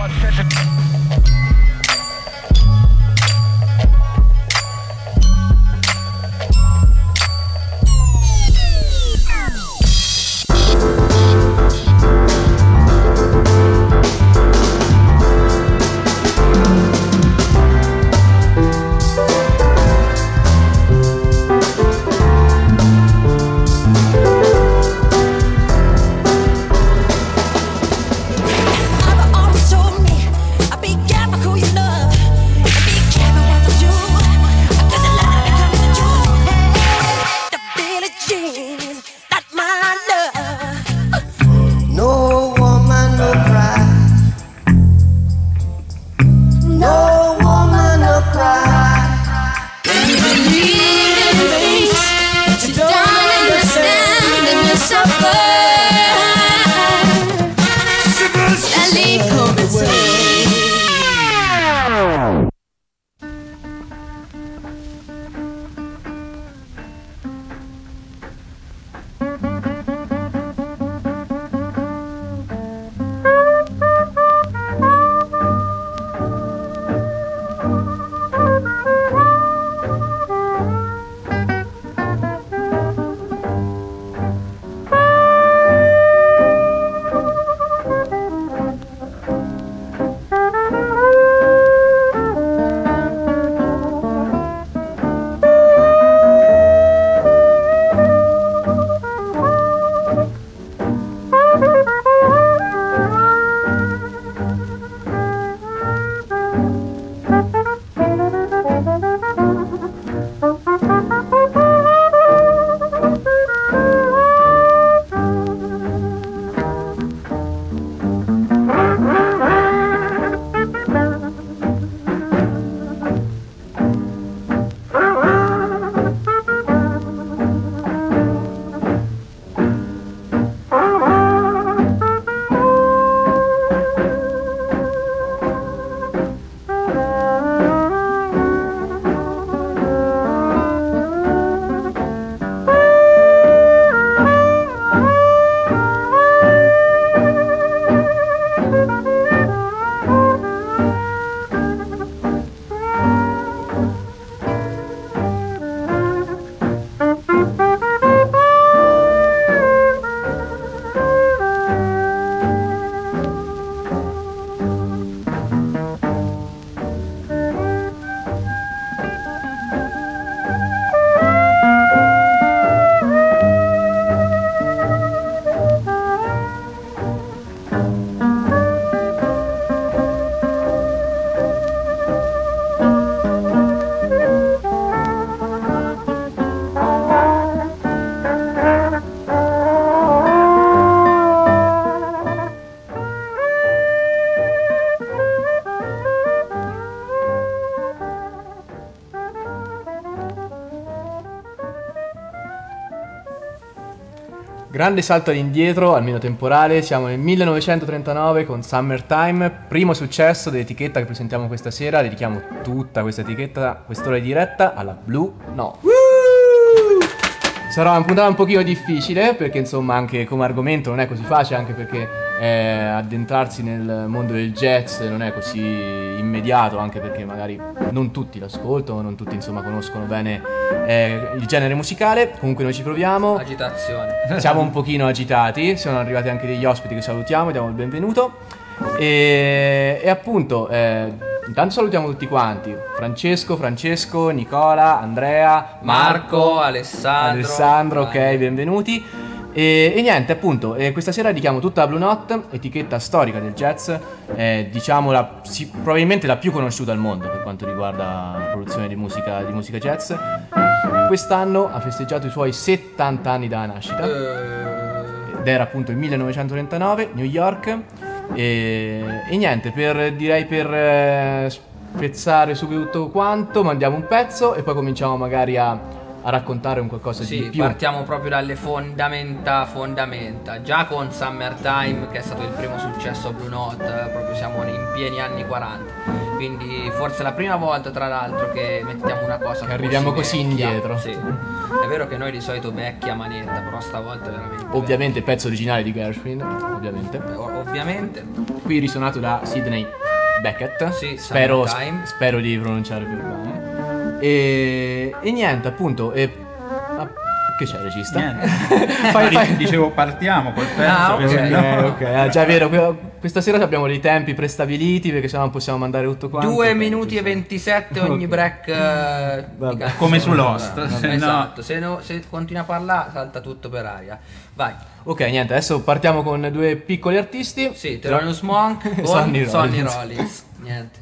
Grande salto all'indietro, almeno temporale, siamo nel 1939 con Summertime, primo successo dell'etichetta che presentiamo questa sera. Dedichiamo tutta questa etichetta, quest'ora di diretta, alla Blue Note. Sarà una puntata un pochino difficile perché insomma anche come argomento non è così facile, anche perché addentrarsi nel mondo del jazz non è così immediato, anche perché magari non tutti l'ascoltano, non tutti insomma conoscono bene il genere musicale. Comunque noi ci proviamo. Agitazione. Siamo un pochino agitati, sono arrivati anche degli ospiti che salutiamo, diamo il benvenuto e appunto intanto salutiamo tutti quanti: Francesco, Nicola, Andrea, Marco, Alessandro, ok, benvenuti. E niente, appunto, questa sera dedichiamo tutta la Blue Note, etichetta storica del jazz, diciamo probabilmente la più conosciuta al mondo per quanto riguarda la produzione di musica jazz. Quest'anno ha festeggiato i suoi 70 anni dalla nascita ed era appunto il 1939, New York. E niente, per spezzare subito tutto quanto, mandiamo un pezzo e poi cominciamo magari a a raccontare un qualcosa di più. Partiamo proprio dalle fondamenta. Già con Summertime, che è stato il primo successo a Blue Note, proprio siamo in pieni anni 40. Quindi forse la prima volta, tra l'altro, che mettiamo una cosa che arriviamo così vecchia. indietro. Sì. È vero che noi di solito vecchia manetta, però stavolta veramente. Ovviamente il pezzo originale di Gershwin, ovviamente. Ovviamente. Qui risuonato da Sidney Beckett. Sì, spero di pronunciare più bene. E niente, appunto. Che c'è, regista? Niente. Dicevo, partiamo col pezzo. Ok. Già è vero, questa sera abbiamo dei tempi prestabiliti perché sennò non possiamo mandare tutto quanto. 2 minuti e 27 ogni break. Come su Lost. Esatto, se continua a parlare salta tutto per aria. Vai. Ok, niente, adesso partiamo con due piccoli artisti. Sì, Thelonious Monk con Sonny Rollins. Niente.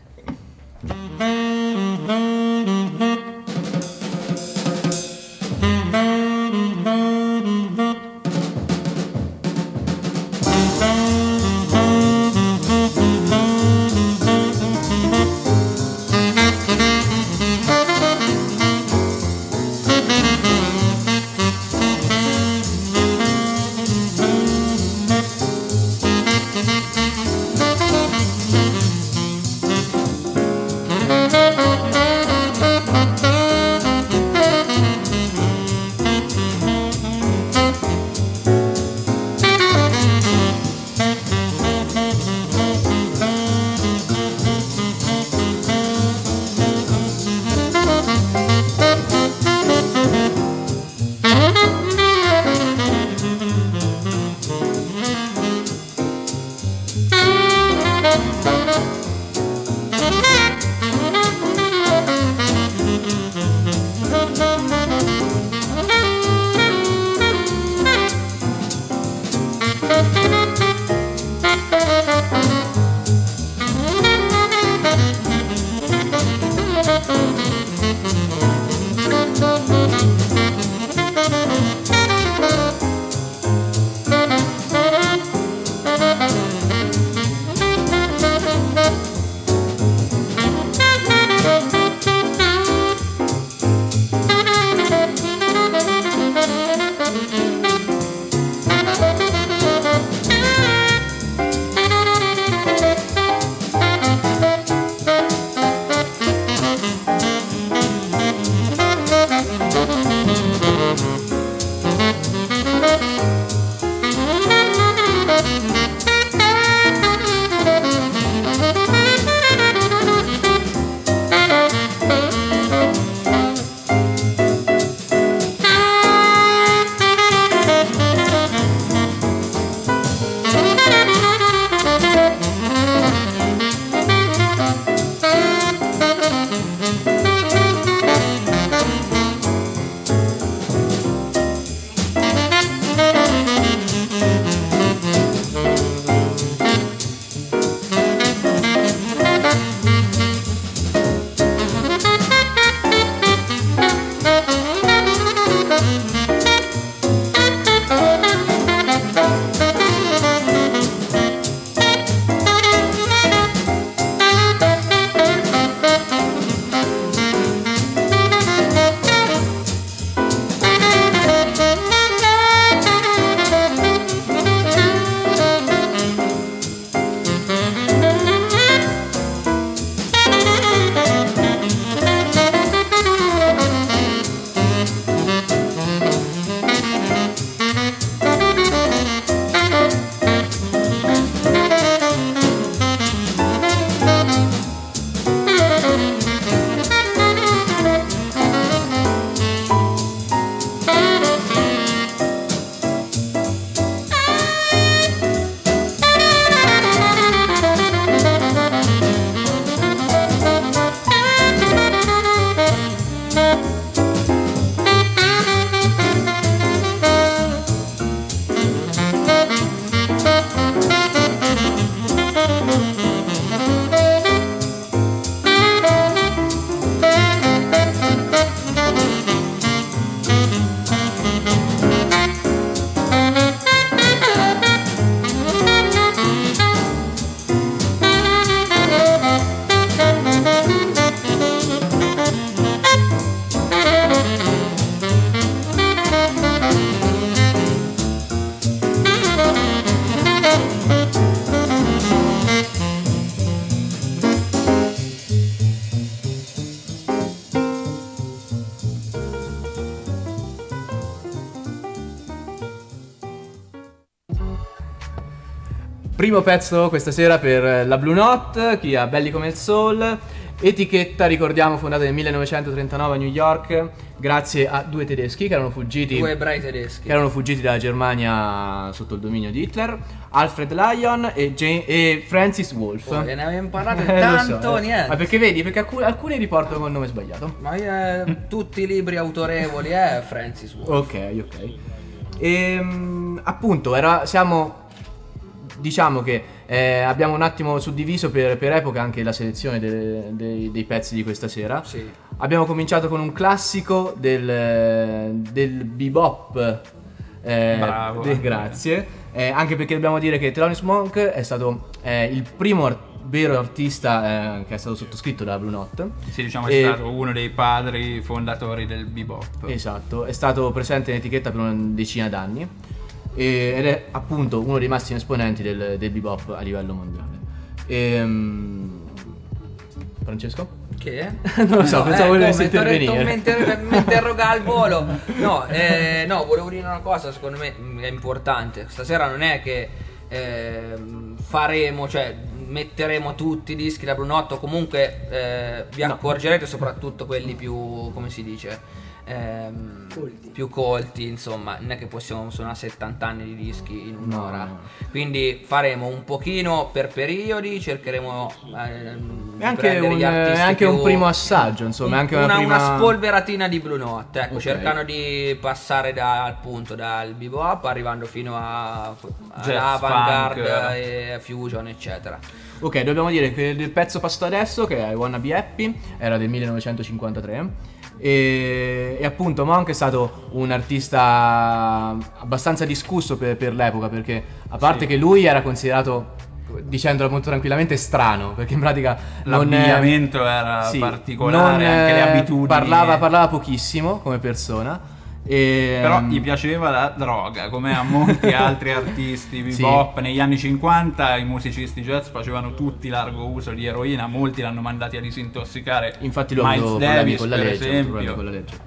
primo pezzo questa sera per la Blue Note, chi ha Belli come il Soul. Etichetta, ricordiamo, fondata nel 1939 a New York, grazie a due tedeschi che erano fuggiti. Due ebrei tedeschi. Che erano fuggiti dalla Germania sotto il dominio di Hitler. Alfred Lyon e Francis Wolff. Oh, ne abbiamo parlato tanto, so, niente. Ma perché vedi? Perché alcuni riportano col nome sbagliato. Ma tutti i libri autorevoli, Francis Wolff. Ok. Appunto, diciamo che abbiamo un attimo suddiviso per epoca anche la selezione dei pezzi di questa sera. Sì. Abbiamo cominciato con un classico del bebop. Bravo. Grazie. Anche perché dobbiamo dire che Thelonious Monk è stato il primo vero artista che è stato sottoscritto dalla Blue Note. Sì, diciamo è stato uno dei padri fondatori del bebop. Esatto, è stato presente in etichetta per una decina d'anni ed è appunto uno dei massimi esponenti del bebop a livello mondiale. Francesco? Che? Non lo so, pensavo volessi intervenire. Mi interroga al volo. No, volevo dire una cosa, secondo me è importante. Stasera non è che metteremo tutti i dischi da Blue Note, o comunque vi accorgerete, soprattutto quelli più, come si dice, più colti, insomma. Non è che possiamo suonare 70 anni di dischi in un'ora. No. Quindi faremo un pochino per periodi, cercheremo È anche un primo assaggio, insomma, anche una spolveratina di Blue Note, ecco, Ok. cercando di passare dal bebop arrivando fino all'avantgarde funk. e fusion, eccetera. Ok, dobbiamo dire che il pezzo passato adesso, che è I Wanna Be Happy, era del 1953 e appunto Monk è stato un artista abbastanza discusso per l'epoca, perché a parte che lui era considerato, dicendolo molto tranquillamente, strano, perché in pratica l'abbigliamento era particolare, anche le abitudini. Parlava pochissimo come persona. Però gli piaceva la droga, come a molti altri artisti bebop. Negli anni 50 i musicisti jazz facevano tutti largo uso di eroina, molti l'hanno mandati a disintossicare. Infatti lui ha avuto problemi con la legge,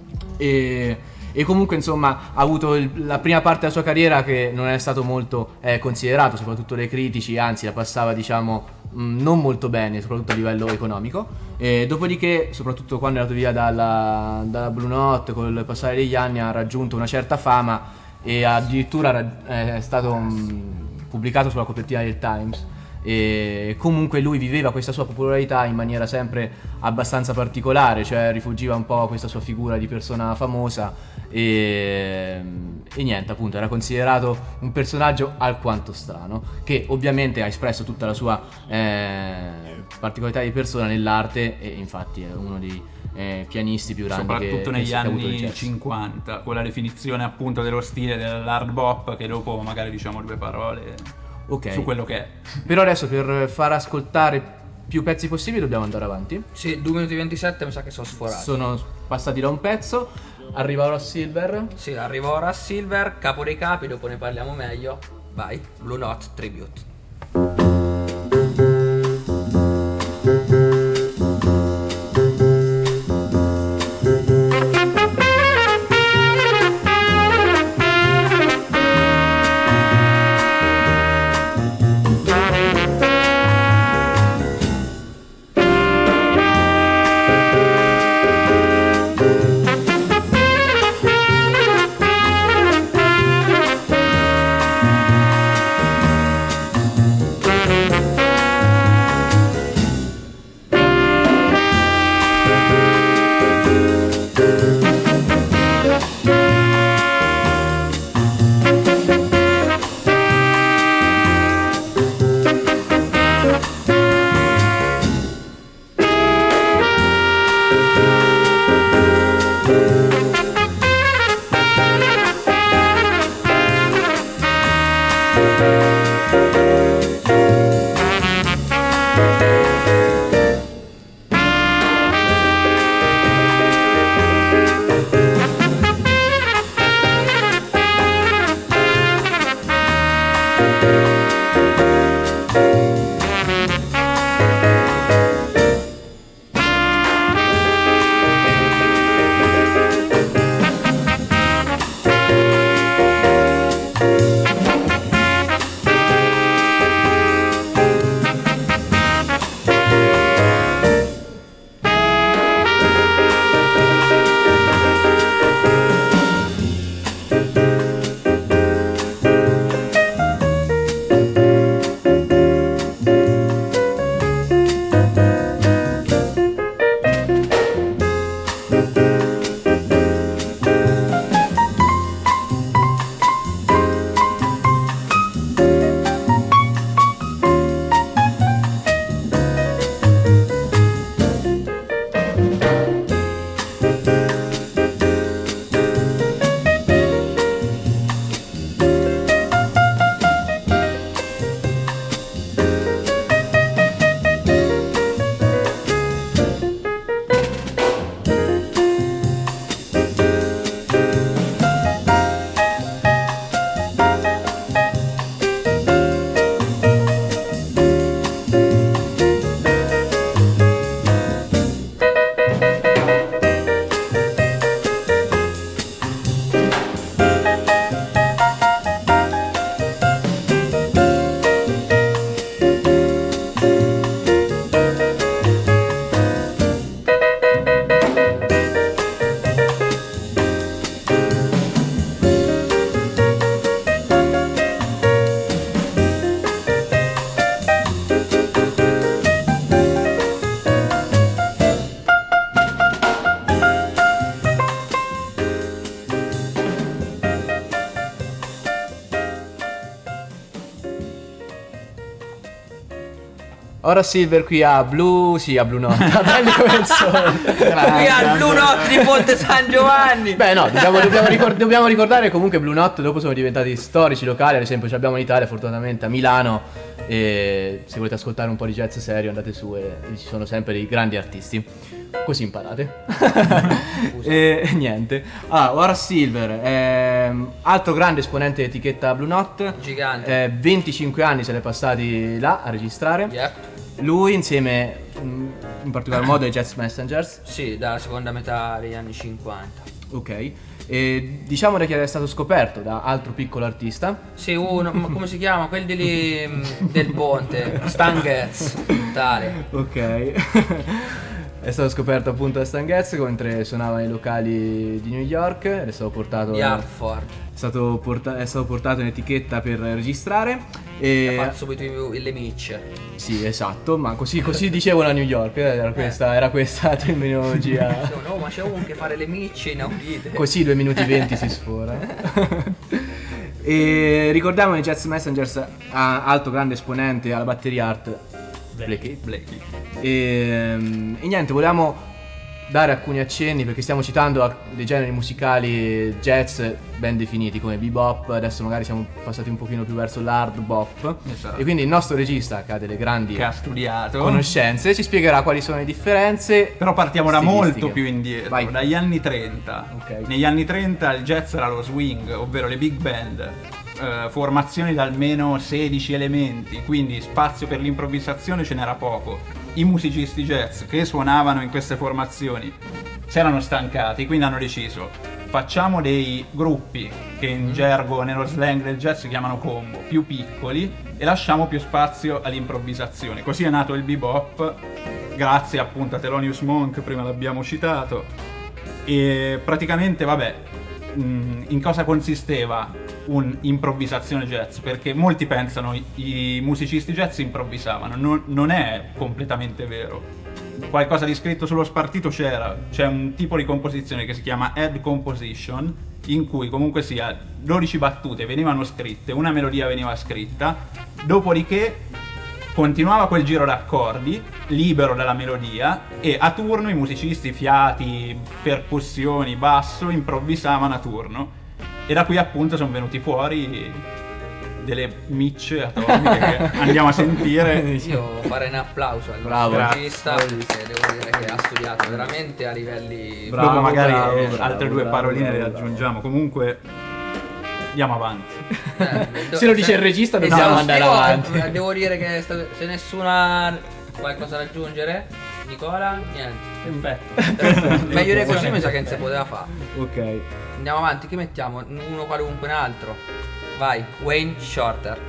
e comunque insomma ha avuto la prima parte della sua carriera che non è stato molto considerato, soprattutto dai critici, anzi la passava, diciamo, non molto bene, soprattutto a livello economico. Dopodiché, soprattutto quando è andato via dalla Blue Note, col passare degli anni ha raggiunto una certa fama e addirittura è stato pubblicato sulla copertina del Times. E comunque lui viveva questa sua popolarità in maniera sempre abbastanza particolare, cioè rifugiva un po' questa sua figura di persona famosa e niente, appunto era considerato un personaggio alquanto strano, che ovviamente ha espresso tutta la sua particolarità di persona nell'arte, e infatti è uno dei pianisti più grandi soprattutto negli ha avuto il anni jazz. 50, con la definizione appunto dello stile dell'hard bop, che dopo magari diciamo due parole su quello che è. Però adesso, per far ascoltare più pezzi possibili, dobbiamo andare avanti. Sì, 2 minuti e 27 mi sa che sono sforato. Sono passati da un pezzo. Arriva ora Silver. Sì, arriva ora Silver, capo dei capi, dopo ne parliamo meglio. Vai, Blue Note Tribute. Horace Silver qui a Blue, sì, a Blue Note, a Belli come il sole. Qui al Blue Note di Ponte San Giovanni. Beh no, dobbiamo ricordare comunque Blue Note dopo sono diventati storici locali, ad esempio ce l'abbiamo in Italia fortunatamente a Milano, e se volete ascoltare un po' di jazz serio andate su e ci sono sempre dei grandi artisti, così imparate. E niente, Horace Silver, altro grande esponente dell'etichetta Blue Note, Gigante. 25 anni se ne è passati là a registrare. Yep. Lui insieme in particolar modo ai Jazz Messengers. Sì, dalla seconda metà degli anni 50. Ok, e diciamo che è stato scoperto da altro piccolo artista. Sì, uno, ma come si chiama? Quelli lì del ponte, Stan Getz, tale. Ok. È stato scoperto appunto da Stan Getz mentre suonava nei locali di New York ed è stato portato Di Hartford. è stato portato in etichetta per registrare e Ha fatto subito le micce. sì, esatto, ma così dicevano a New York, era questa terminologia. No, ma c'è uno che fare le micce inaudite. Così 2 minuti 20 si sfora. E ricordiamo che Jazz Messengers ha alto grande esponente alla batteria Art Blakey. E niente, volevamo dare alcuni accenni perché stiamo citando dei generi musicali jazz ben definiti come bebop, adesso magari siamo passati un pochino più verso l'hard bop. Esatto. E quindi il nostro regista che ha delle grandi Che ha studiato. conoscenze ci spiegherà quali sono le differenze. Però partiamo da stilistiche. molto più indietro, Vai. dagli anni 30. Ok. Negli anni 30 il jazz era lo swing, ovvero le big band, formazioni da almeno 16 elementi, quindi spazio per l'improvvisazione ce n'era poco. I musicisti jazz che suonavano in queste formazioni si erano stancati, quindi hanno deciso: facciamo dei gruppi che in gergo, nello slang del jazz si chiamano combo, più piccoli, e lasciamo più spazio all'improvvisazione. Così è nato il bebop, grazie appunto a Thelonious Monk, prima l'abbiamo citato. E praticamente, vabbè, in cosa consisteva un'improvvisazione jazz? Perché molti pensano i musicisti jazz improvvisavano, non è completamente vero. Qualcosa di scritto sullo spartito c'è un tipo di composizione che si chiama head composition, in cui comunque sia 12 battute venivano scritte, una melodia veniva scritta, dopodiché continuava quel giro d'accordi libero dalla melodia e a turno i musicisti, fiati, percussioni, basso improvvisavano a turno, e da qui appunto sono venuti fuori delle micce atomiche che andiamo a sentire. Io farei un applauso al Bravo. nostro regista, perché devo dire che ha studiato veramente a livelli. Bravo, Dopo magari bravo, altre due bravo, paroline bravo. le aggiungiamo. Comunque andiamo avanti. Se lo dice il regista dobbiamo andare avanti. Devo dire che se nessuno ha qualcosa da aggiungere, Nicola, niente. Perfetto. Meglio di così mi sa che non si poteva fare. Ok. Andiamo avanti, che mettiamo? Uno qualunque, un altro. Vai, Wayne Shorter.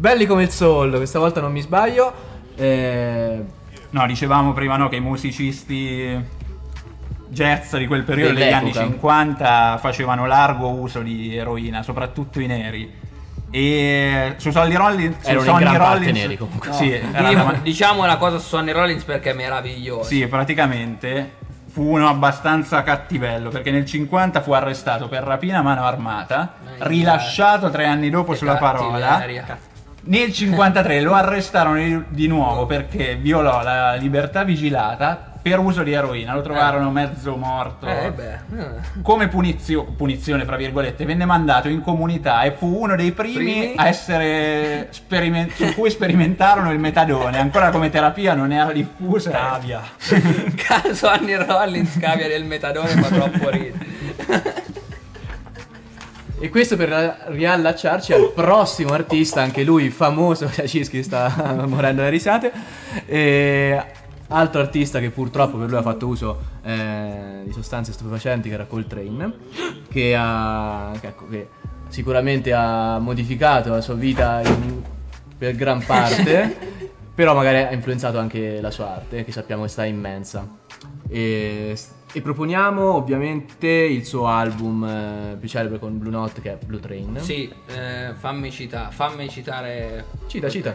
Belli come il Soul, questa volta non mi sbaglio. No, dicevamo prima che i musicisti jazz di quel periodo degli anni Dell'epoca. 50 facevano largo uso di eroina, soprattutto i neri. E su Sonny Rollins, Erano in gran parte neri, comunque. Sì, Diciamo una cosa su Sonny Rollins perché è meraviglioso. sì, praticamente fu uno abbastanza cattivello, perché nel 50 fu arrestato per rapina a mano armata, rilasciato 3 anni dopo Che sulla parola. cattiveria. Nel 53 lo arrestarono di nuovo perché violò la libertà vigilata per uso di eroina. Lo trovarono mezzo morto. Come punizione, fra virgolette, venne mandato in comunità e fu uno dei primi a essere su cui sperimentarono il metadone. Ancora come terapia non era diffusa. Cavia. Sonny Rollins cavia del metadone, fa troppo ridere. E questo per riallacciarci al prossimo artista, anche lui famoso, Cischi sta morendo da risate. Altro artista che purtroppo per lui ha fatto uso di sostanze stupefacenti, che era Coltrane, che sicuramente ha modificato la sua vita per gran parte, però magari ha influenzato anche la sua arte, che sappiamo che sta immensa. E proponiamo ovviamente il suo album più celebre con Blue Note, che è Blue Train. Sì, fammi citare. Cita.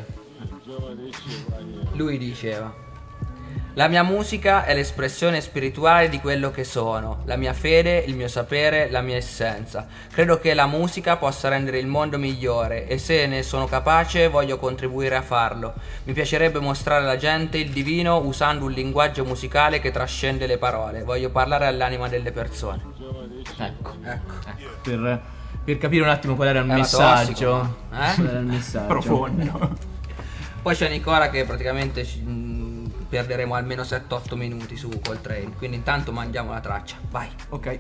Lui diceva: la mia musica è l'espressione spirituale di quello che sono, la mia fede, il mio sapere, la mia essenza. Credo che la musica possa rendere il mondo migliore e se ne sono capace voglio contribuire a farlo. Mi piacerebbe mostrare alla gente il divino usando un linguaggio musicale che trascende le parole. Voglio parlare all'anima delle persone. Ecco. Per capire un attimo qual era il Era messaggio. tossico, Qual era il messaggio. Profondo. Poi c'è Nicola che praticamente perderemo almeno 7-8 minuti su Coltrane. Quindi intanto mandiamo la traccia. Vai. Ok.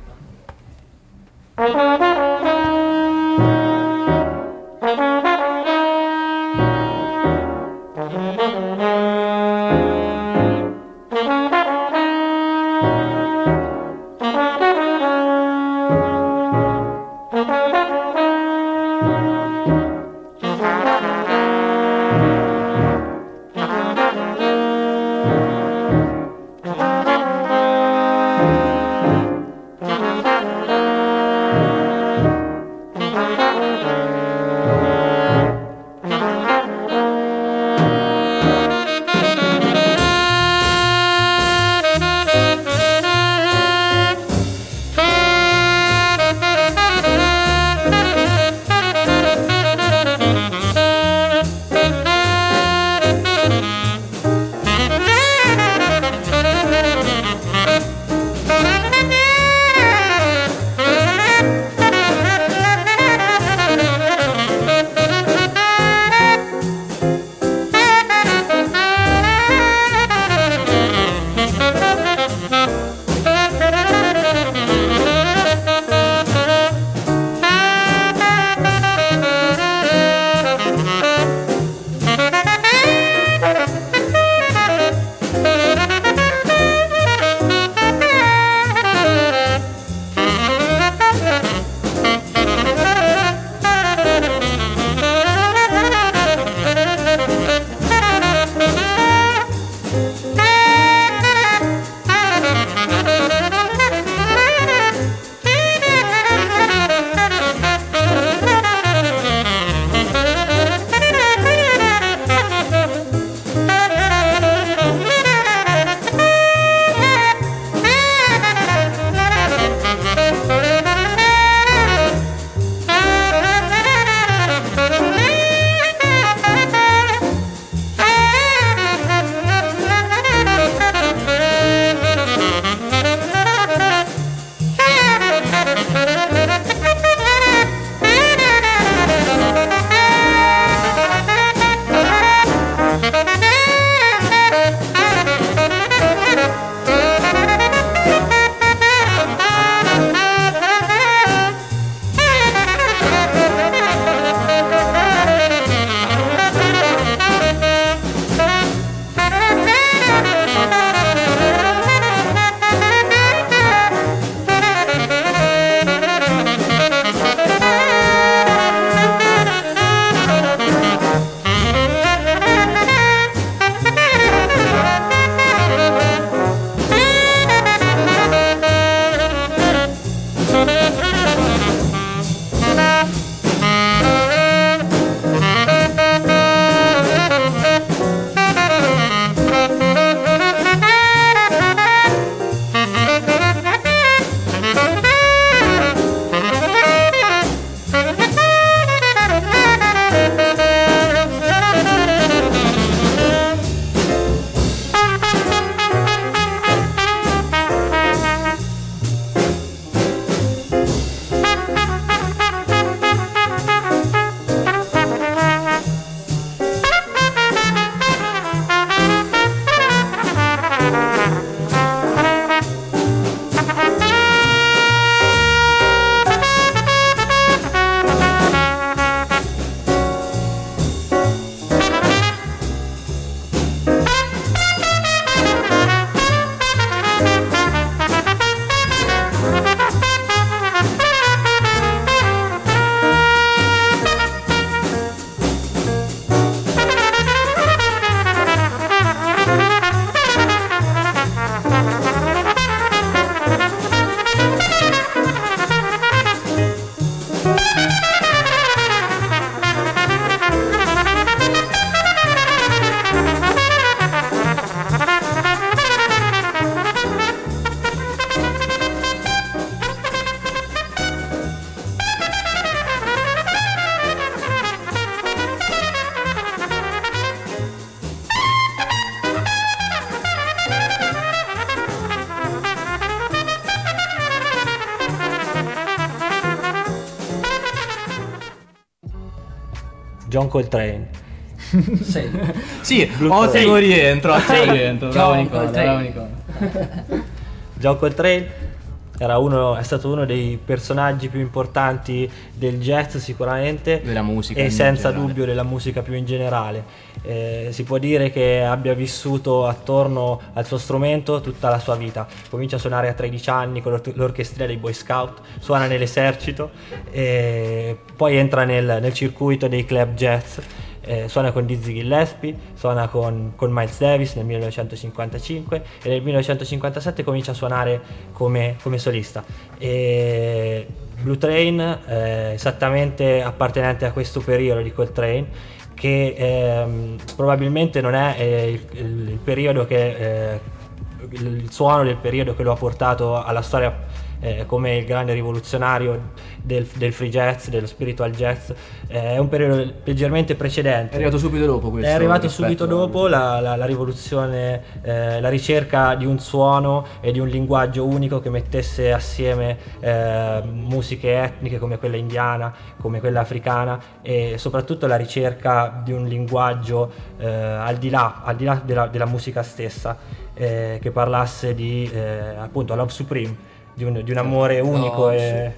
John Coltrane. Sì, ottimo rientro, bravo Nicola, Coltrane. Nicola. John Coltrane è stato uno dei personaggi più importanti del jazz sicuramente, Della musica e in senza generale. dubbio della musica più in generale. Si può dire che abbia vissuto attorno al suo strumento tutta la sua vita. Comincia a suonare a 13 anni con l'orchestrina dei Boy Scout, suona nell'esercito e poi entra nel circuito dei club jazz. Suona con Dizzy Gillespie, suona con Miles Davis nel 1955 e nel 1957 comincia a suonare come solista. Blue Train è esattamente appartenente a questo periodo di Coltrane, che probabilmente non è il periodo che il suono del periodo che lo ha portato alla storia come il grande rivoluzionario del free jazz, dello spiritual jazz. È un periodo leggermente precedente. È arrivato subito dopo questo. È arrivato rispetto subito dopo la rivoluzione, la ricerca di un suono e di un linguaggio unico che mettesse assieme musiche etniche come quella indiana, come quella africana, e soprattutto la ricerca di un linguaggio al di là della musica stessa, che parlasse di appunto Love Supreme, di un amore unico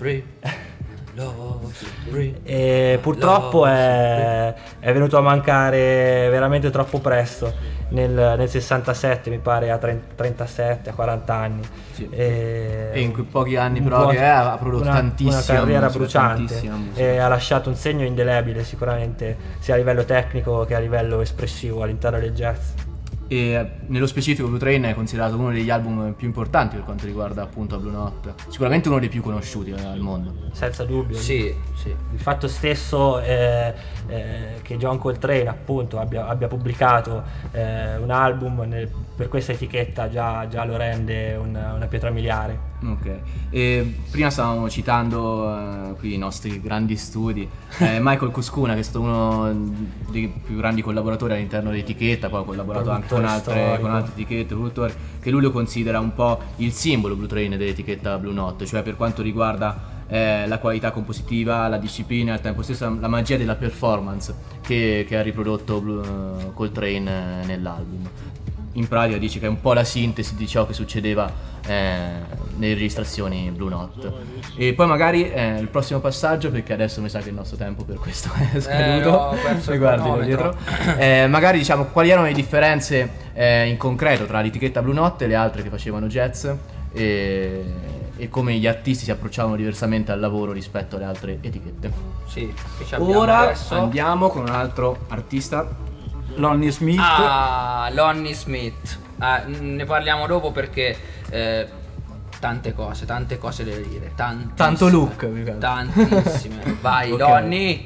e purtroppo è venuto a mancare veramente troppo presto nel 67, mi pare, a 37, a 40 anni. Sì. E in quei pochi anni però che ha prodotto una carriera musica, bruciante, tantissima musica. e ha lasciato un segno indelebile sicuramente, sia a livello tecnico che a livello espressivo all'interno del jazz. E nello specifico Blue Train è considerato uno degli album più importanti per quanto riguarda appunto Blue Note, sicuramente uno dei più conosciuti al mondo. Senza dubbio. Sì. Il fatto stesso che John Coltrane appunto abbia pubblicato un album per questa etichetta già lo rende una pietra miliare. Ok, e prima stavamo citando qui i nostri grandi studi, Michael Cuscuna, che è stato uno dei più grandi collaboratori all'interno dell'etichetta, poi ha collaborato anche con altre etichette, produttori, che lui lo considera un po' il simbolo Blue Train dell'etichetta Blue Note, cioè per quanto riguarda la qualità compositiva, la disciplina, al tempo stesso la magia della performance che ha riprodotto Coltrane nell'album. In pratica dice che è un po' la sintesi di ciò che succedeva nelle registrazioni Blue Note. E poi magari il prossimo passaggio, perché adesso mi sa che il nostro tempo per questo è scaduto, ho perso il guardi dietro. Magari diciamo quali erano le differenze in concreto tra l'etichetta Blue Note e le altre che facevano jazz, e come gli artisti si approcciavano diversamente al lavoro rispetto alle altre etichette. Sì, che ci abbiamo Ora adesso. andiamo con un altro artista, Lonnie Smith. Lonnie Smith. Ne parliamo dopo perché tante cose da dire. tanto look più che altro. Tantissime. Vai, Ok. Lonnie.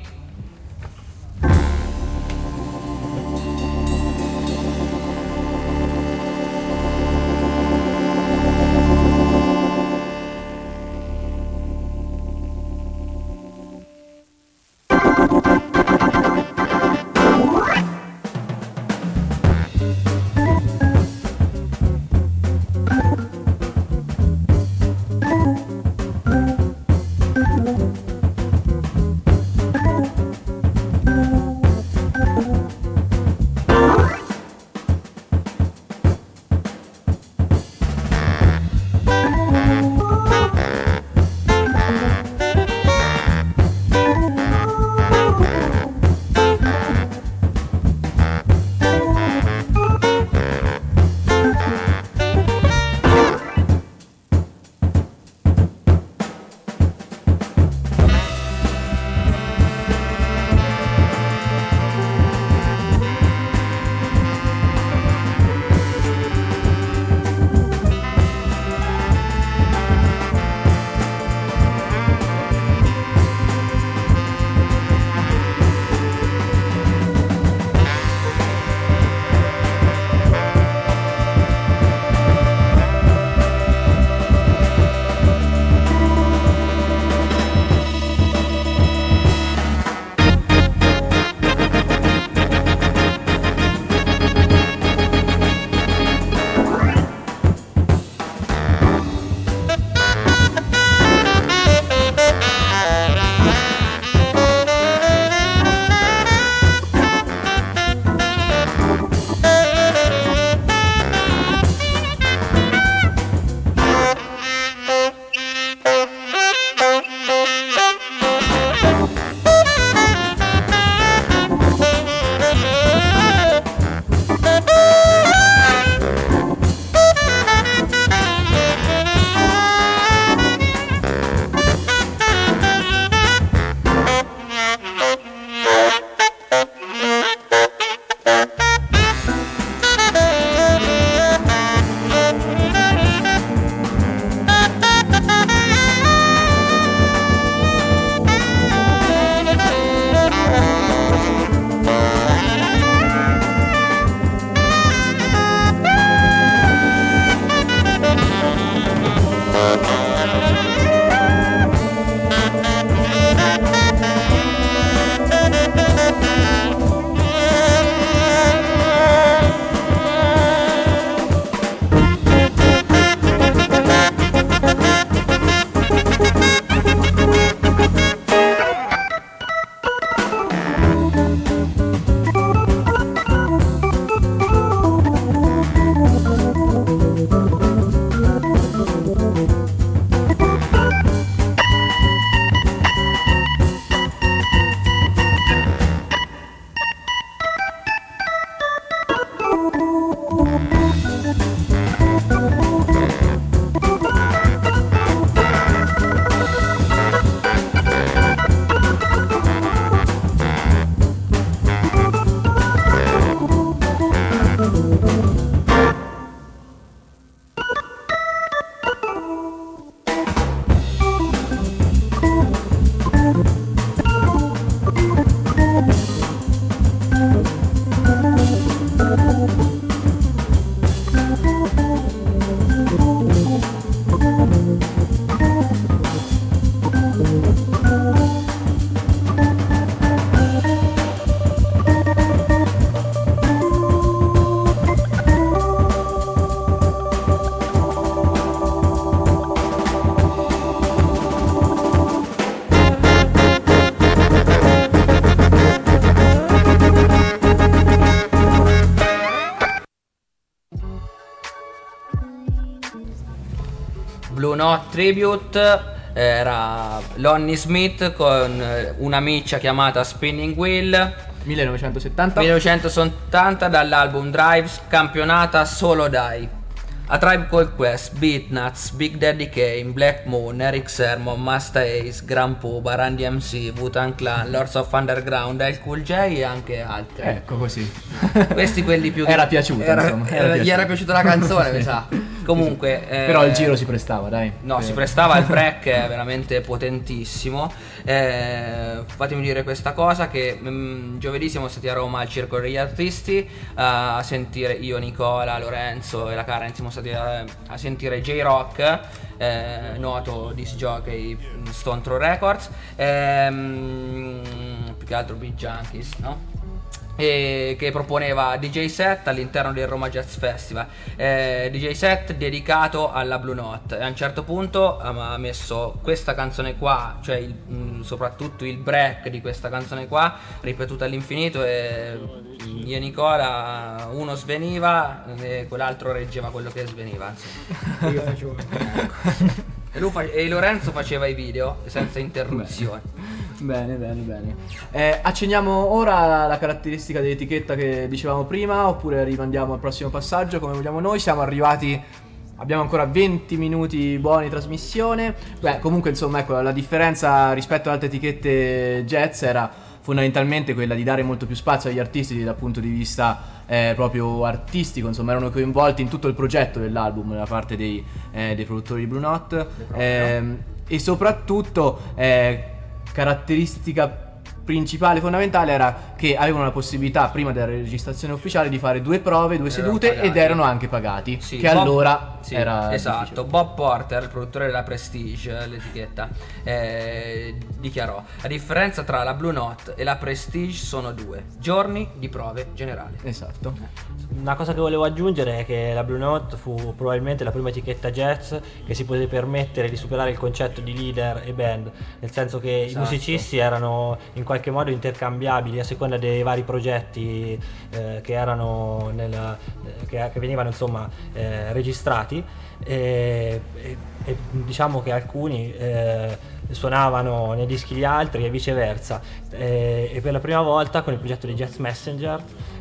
Note Tribute. Era Lonnie Smith con una miccia chiamata Spinning Wheel. 1970 dall'album Drives, campionata Solo Dai. A Tribe Called Quest, Beatnuts, Big Daddy Kane, Black Moon, Eric Sermon, Masta Ace, Grand Puba, Randy MC, Wu-Tang Clan, Lords of Underground, El Cool J e anche altri. Ecco così. Questi quelli più Era piaciuto, insomma. Gli era piaciuta la canzone, mi sa. Comunque però il giro si prestava, dai. No, si prestava, il break è veramente potentissimo. Fatemi dire questa cosa, che giovedì siamo stati a Roma al Circolo degli Artisti a sentire, io, Nicola, Lorenzo e la Karen, siamo stati a sentire J-Rock, noto disc jockey Stone Throw Records, più che altro Beat Junkies, no? E che proponeva DJ set all'interno del Roma Jazz Festival, DJ set dedicato alla Blue Note, e a un certo punto ha messo questa canzone qua, cioè soprattutto il break di questa canzone qua ripetuta all'infinito, e io e Nicola, uno sveniva e quell'altro reggeva quello che sveniva, insomma. Io facevo E Lorenzo faceva i video senza interruzioni. Bene. Accenniamo ora la caratteristica dell'etichetta che dicevamo prima, oppure rimandiamo al prossimo passaggio, come vogliamo noi. Abbiamo ancora 20 minuti buoni di trasmissione. Comunque insomma, ecco, la differenza rispetto ad altre etichette jazz era fondamentalmente quella di dare molto più spazio agli artisti dal punto di vista proprio artistico, insomma erano coinvolti in tutto il progetto dell'album da parte dei produttori di Blue Note, e soprattutto caratteristica principale, fondamentale, era che avevano la possibilità prima della registrazione ufficiale di fare 2 prove, 2 sedute pagati. Ed erano anche pagati, sì, che allora era esatto, difficile. Bob Porter, il produttore della Prestige, l'etichetta, dichiarò: la differenza tra la Blue Note e la Prestige sono 2 giorni di prove generali. Esatto. Una cosa che volevo aggiungere è che la Blue Note fu probabilmente la prima etichetta jazz che si poté permettere di superare il concetto di leader e band, nel senso che i musicisti erano in qualche modo intercambiabili a seconda dei vari progetti che erano che venivano insomma registrati, e diciamo che alcuni suonavano nei dischi di altri e viceversa, e per la prima volta con il progetto di Jazz Messenger,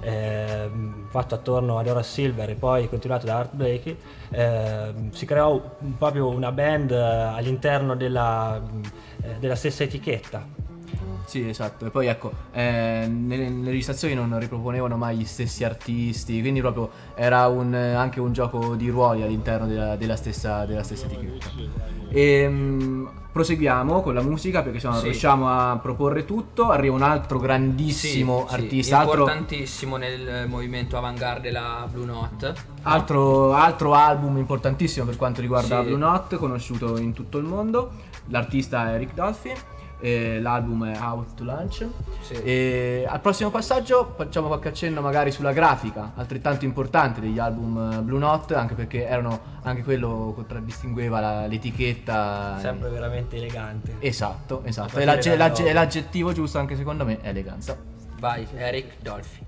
fatto attorno ad Horace Silver e poi continuato da Art Blakey, si creò proprio una band all'interno della stessa etichetta. Sì, esatto. E poi ecco, nelle registrazioni non riproponevano mai gli stessi artisti, quindi proprio era anche un gioco di ruoli all'interno della stessa etichetta. Proseguiamo con la musica, perché se no non riusciamo a proporre tutto. Arriva un altro grandissimo artista, importantissimo nel movimento avant-garde della Blue Note. Altro album importantissimo per quanto riguarda la Blue Note, conosciuto in tutto il mondo. L'artista è Eric Dolphy. L'album è Out to Lunch. E al prossimo passaggio facciamo qualche accenno magari sulla grafica, altrettanto importante degli album Blue Note, anche perché erano anche quello che contraddistingueva l'etichetta. Sempre veramente elegante. Esatto. E l'aggettivo giusto anche secondo me è eleganza. Vai, Eric Dolphy.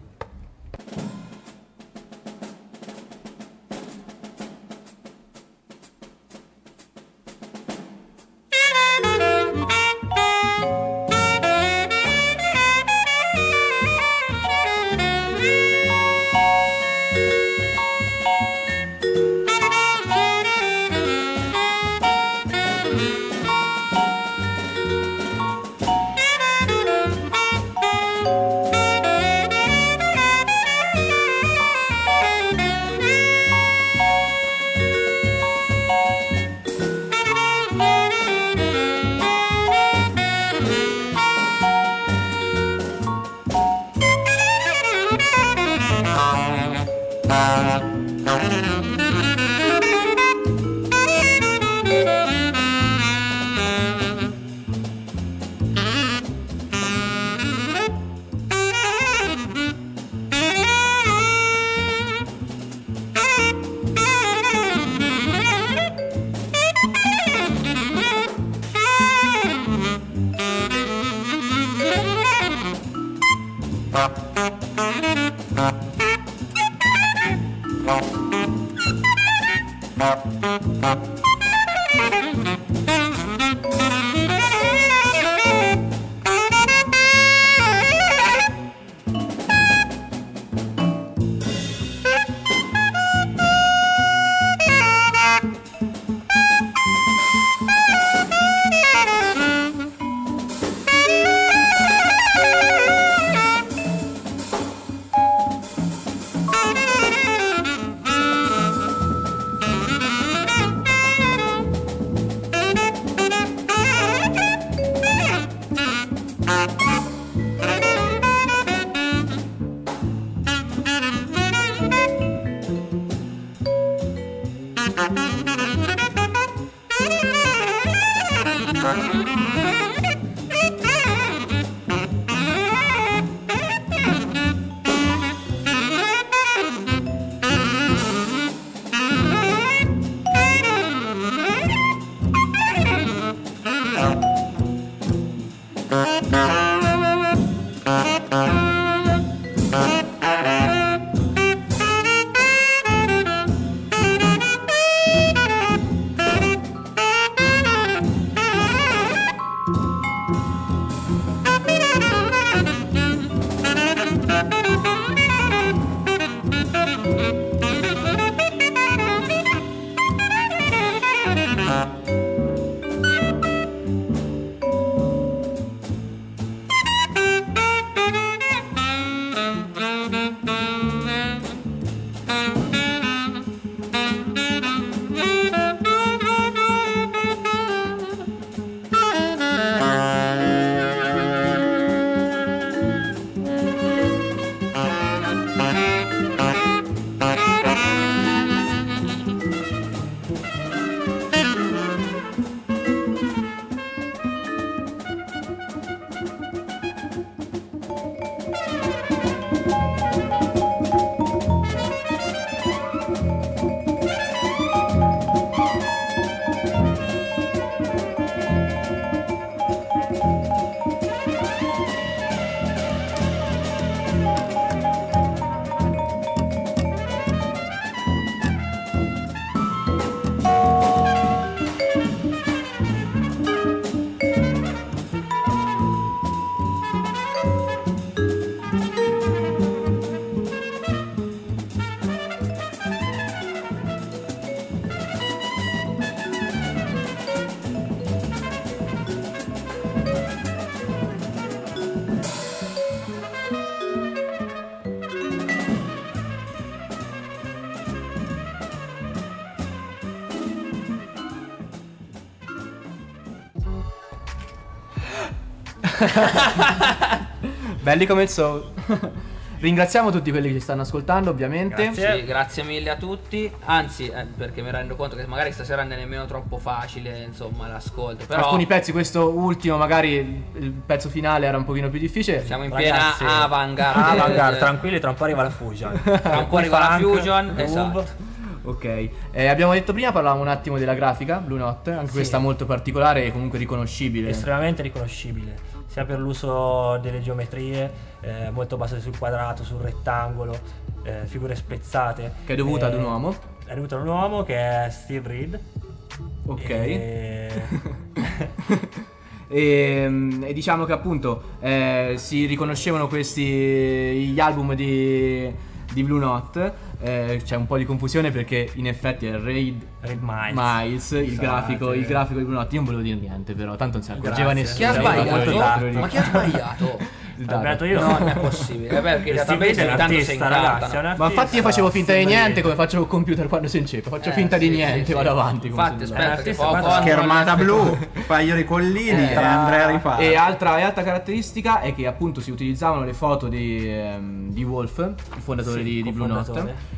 Belli come il soul. Ringraziamo tutti quelli che ci stanno ascoltando, ovviamente. Grazie. Sì, grazie mille a tutti. Anzi, perché mi rendo conto che magari stasera non è nemmeno troppo facile, insomma, l'ascolto. Però Alcuni pezzi, questo ultimo, magari il pezzo finale era un pochino più difficile. siamo in Ragazzi, piena avant-garde. Avant-garde, tranquilli, tra un po' arriva la Fusion. Tra un po' arriva la Funk, Fusion, groove. esatto. Ok, abbiamo detto prima, parlavamo un attimo della grafica, Blue Note, anche Sì. questa molto particolare e comunque riconoscibile. Estremamente riconoscibile, sia per l'uso delle geometrie, molto basate sul quadrato, sul rettangolo, figure spezzate. Che è dovuta ad un uomo. È dovuta ad un uomo che è Steve Reed. Ok. E... E diciamo che appunto si riconoscevano gli album di Blue Note. C'è un po' di confusione perché in effetti è Reed Miles, il grafico di Blue Note. Io non volevo dire niente, però tanto non si accorgeva Grazie. nessuno. Chi ha Cioè, molto sbagliato? tatto. Ma chi ha sbagliato? Il L'ho dato. detto io. No, non è possibile. Perché il Steve Reed database è un intanto si artista, ragazzi, è un incantano. Ma infatti io artista, facevo finta di Steve niente Reed. come faccio col computer quando si inceppa. Faccio finta di sì, niente, sì, vado sì. avanti. come Infatti, se aspetta, nulla. che artista, poco guarda, Schermata blu, un paio di collini e andrei a rifare. E altra caratteristica è che appunto si utilizzavano le foto di Wolf, il fondatore Sì, di Blue Note. cofondatore.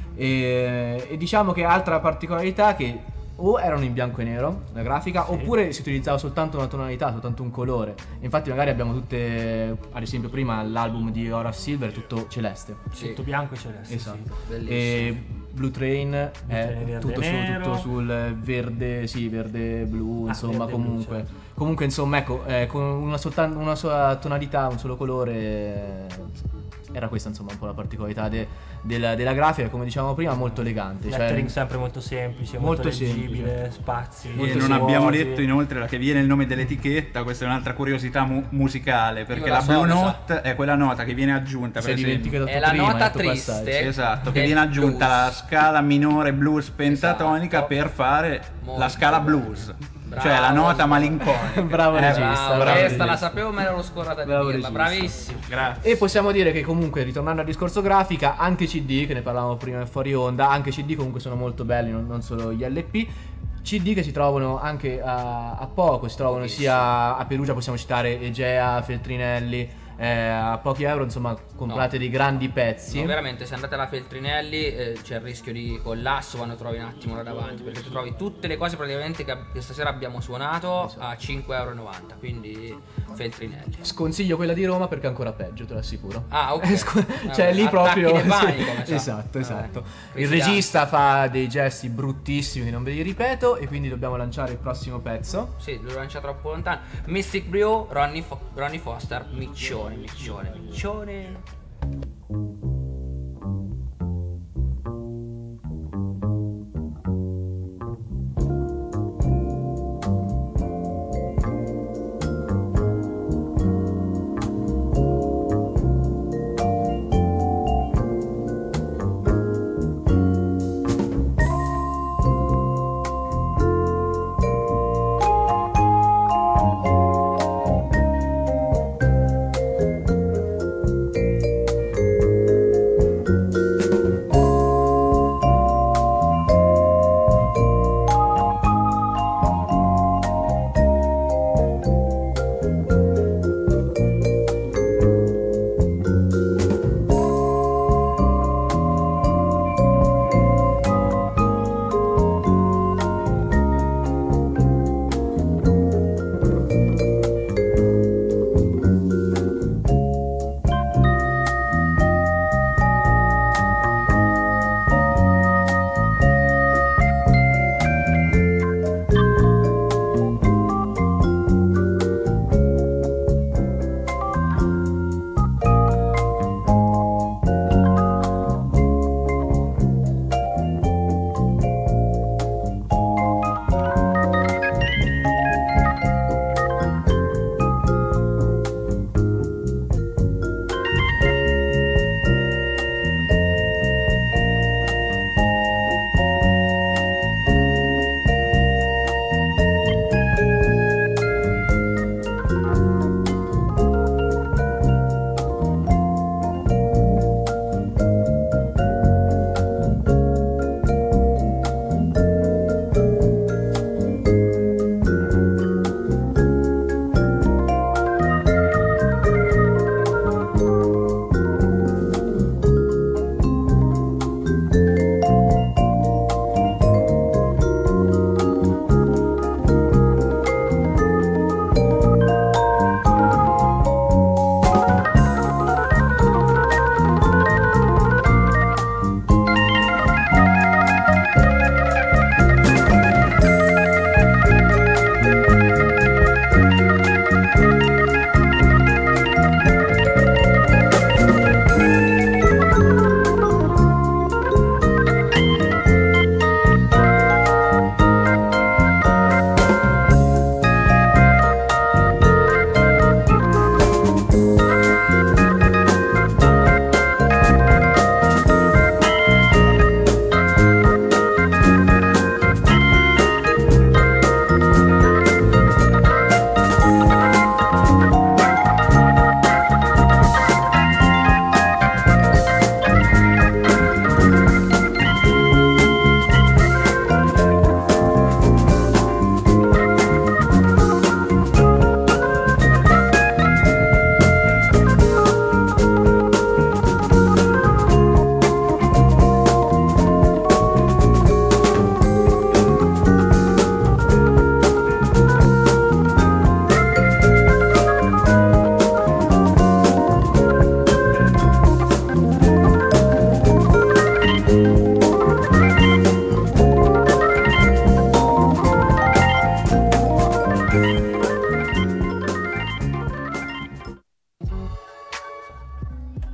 E diciamo che altra particolarità che o erano in bianco e nero la grafica, oppure si utilizzava soltanto una tonalità, soltanto un colore. Infatti magari abbiamo tutte, ad esempio prima l'album di Horace Silver è tutto celeste. Sì, Tutto bianco e celeste. Esatto. Sì. bellissimo. E Blue Train è Train tutto, verde e tutto nero. sul verde, sì, verde blu, insomma, verde e blu, comunque. certo. Comunque, insomma, ecco, con una sola tonalità, un solo colore. Era questa, insomma, un po' la particolarità della grafica, come dicevamo prima, molto elegante. Lettering sempre molto semplice, molto, molto leggibile, semplice. spazi. E molto non semplice. abbiamo vuoti. detto inoltre che viene il nome dell'etichetta, questa è un'altra curiosità musicale, perché Io la la so, Blue mi sa. Note è quella nota che viene aggiunta, per Sei esempio. dimenticato È la prima, nota hai detto triste. passaggio. Esatto, che del viene aggiunta blues. la scala minore blues pentatonica Esatto. per fare Molto la scala bello. blues, Bravo, cioè la nota bravo. malinconica. Bravo regista, Bravo, bravo questa regista. la sapevo, me l'ero scordata di Bravo dirla. regista. Bravissimo. Grazie. E possiamo dire che comunque, ritornando al discorso grafica, anche CD, che ne parlavamo prima fuori onda, anche CD comunque sono molto belli, non solo gli LP. CD che si trovano anche a poco, si trovano Pochissimo. sia a Perugia, possiamo citare Egea, Feltrinelli, a pochi euro, insomma, comprate No. dei grandi pezzi. No, veramente, se andate alla Feltrinelli c'è il rischio di collasso quando trovi un attimo là davanti, perché tu trovi tutte le cose praticamente che stasera abbiamo suonato a 5,90 €, quindi Feltrinelli. Sconsiglio quella di Roma perché è ancora peggio, te lo assicuro. Ah, ok. Cioè lì Attacchi proprio nei bagni, come sa. esatto, esatto. Il Crisi regista fa dei gesti bruttissimi che non ve li ripeto e quindi dobbiamo lanciare il prossimo pezzo. Sì, lo lancia troppo lontano. Mystic Brew, Ronnie Foster, miccione.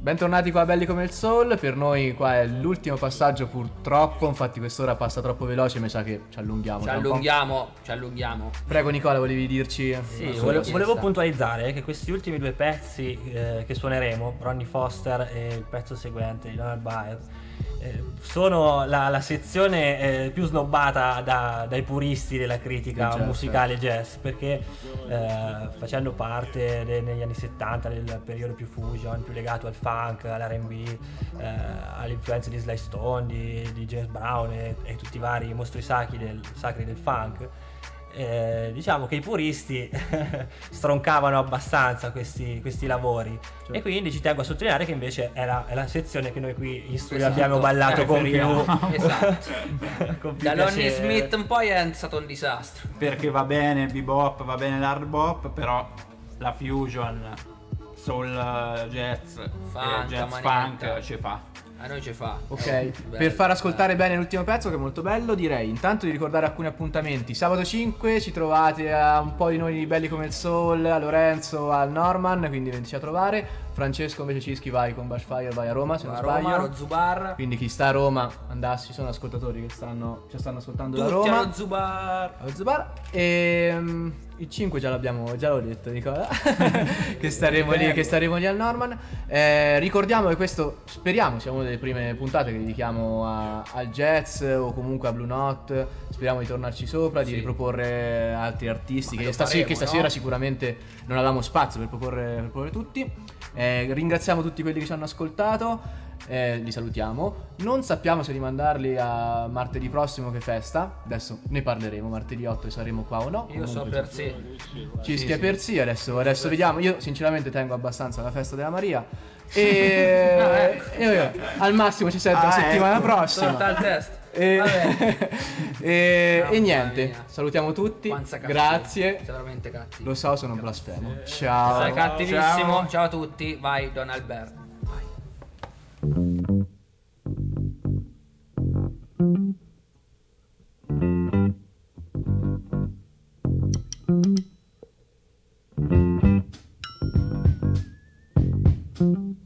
Bentornati qua a Belli come il Soul. Per noi qua è l'ultimo passaggio purtroppo. Infatti quest'ora passa troppo veloce. Mi sa che ci allunghiamo. Ci allunghiamo. Prego Nicola, volevi dirci? Sì, volevo puntualizzare che questi ultimi due pezzi che suoneremo, Ronnie Foster e il pezzo seguente di Donald Byrd, sono la sezione più snobbata dai puristi della critica jazz, musicale jazz, perché facendo parte negli anni 70 del periodo più fusion, più legato al funk, all'R&B, alle influenze di Sly Stone, di James Brown e tutti i vari mostri sacri del funk. Diciamo che i puristi stroncavano abbastanza questi lavori, e quindi ci tengo a sottolineare che invece è la sezione che noi qui in studio abbiamo ballato con più Esatto. con più Da Lonnie piacere. Smith in poi è stato un disastro. Perché va bene il bebop, va bene l'hard bop, però la fusion soul jazz Funk, e jazz manietta. funk ci fa. A noi ci fa. Ok, per far ascoltare bene l'ultimo pezzo che è molto bello, direi intanto di ricordare alcuni appuntamenti. Sabato 5 ci trovate a un po' di noi di Belli come il Soul, a Lorenzo, al Norman, quindi veniteci a trovare. Francesco invece Cischi vai con Bushfire, vai a Roma se non A sbaglio. Roma, allo Zubar. Quindi chi sta a Roma andassi, ci sono ascoltatori che ci stanno ascoltando da Tutti Roma. allo Zubar. Allo Zubar. E il 5 già l'ho detto Nicola. che staremo lì al Norman. Ricordiamo che questo speriamo sia una delle prime puntate che dedichiamo al jazz o comunque a Blue Note. Speriamo di tornarci sopra, di riproporre altri artisti che stasera sicuramente non avevamo spazio per proporre tutti. Ringraziamo tutti quelli che ci hanno ascoltato, li salutiamo. Non sappiamo se rimandarli a martedì prossimo che festa. Adesso ne parleremo, martedì 8 saremo qua o no. Io so per sé. Cischi per sì, adesso vediamo. Io sinceramente tengo abbastanza alla festa della Maria. E al massimo ci sento la settimana prossima. Torta al test. E niente, mia. salutiamo tutti. Quanza cattivo. Grazie. Sei veramente cattivo. Lo so, sono blasfemo. Ciao. Sei cattivissimo. Ciao a tutti. Vai Don Alberto. Vai.